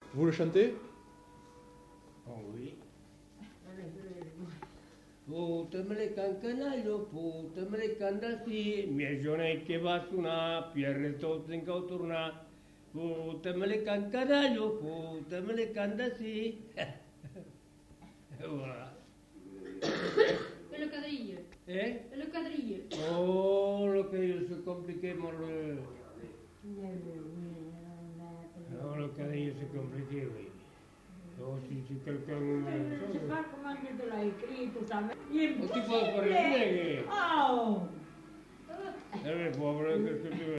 Vous le chantez? Oh oui. Putemele cancanaglio, putemele candasi, mie gione che va su una, pierre tot in cauturna, putemele cancanaglio, putemele candasi. Voilà. Et le quadrille. Eh? Et le quadrille. Oh, le quadrille, c'est compliqué, moi, le... Non, le quadrille, c'est compliqué, oui. Oh, si quelqu'un... Je sais pas comment je te l'ai écrit, tout ça. Il est Oh, tu peux parler bien. Oh! Eh, pauvre, qu'est-ce que tu veux?